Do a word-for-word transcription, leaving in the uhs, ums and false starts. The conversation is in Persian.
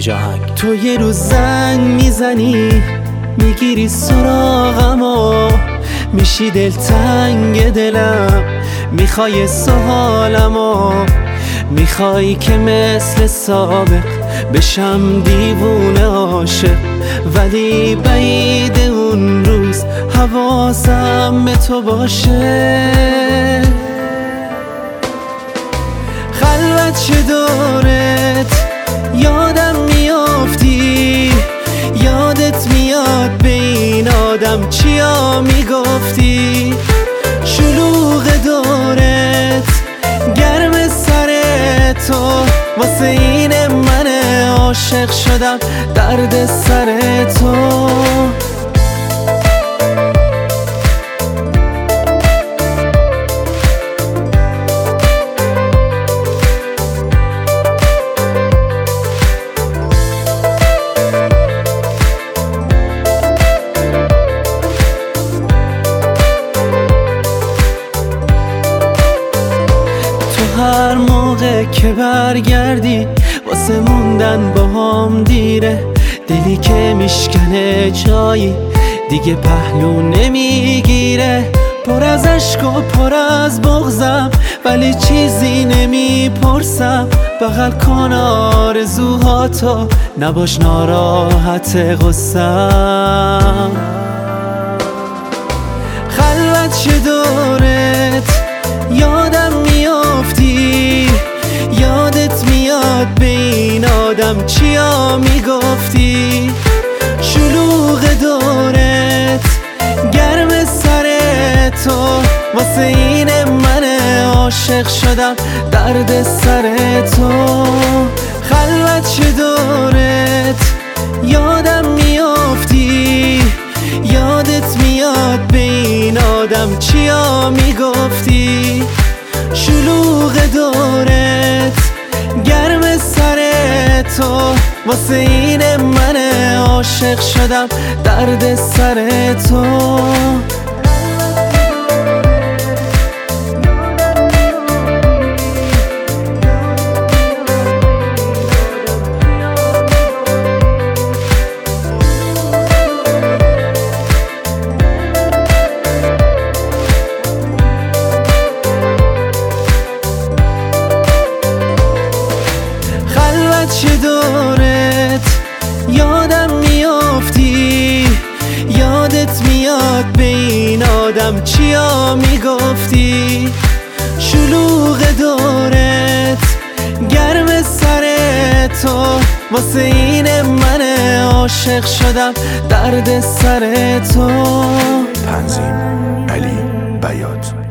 جاهنگ. تو یه روز زنگ میزنی میگیری سراغمو، میشی دلتنگ دلم، میخوای سوالمو، میخوای که مثل سابق بشم دیوونه عاشق، ولی بعید اون روز حواسم به تو باشه. خلوت چه دورت یادم میافتی، یادت میاد به این آدم چیا میگفتی، شلوغ دورت گرم سر تو، واسه این من عاشق شدم درد سر تو. هر موقع که برگردی واسه موندن با هم دیره، دلی که میشکنه جایی دیگه پهلو نمیگیره، پر از عشق و پر از بغضم ولی چیزی نمیپرسم، بغل کن آرزوهاتو نباش ناراحت غصم. خلوت چه دورت یادم میافتی، یادت میاد به این آدم چیا میگفتی، شلوغ دورت گرم سر تو، واسه این من عاشق شدم درد سر تو. خلوت چه دورت یادم میافتی، یادت میاد به این آدم چیا میگفتی، شلوغ دورت گرم سر تو، واسه این من عاشق شدم درد سر تو. چه دورت یادم میافتی، یادت میاد به این آدم چیا میگفتی، شلوغ دورت گرم سر تو، واسه این من عاشق شدم درد سر تو. تنظیم علی بیات.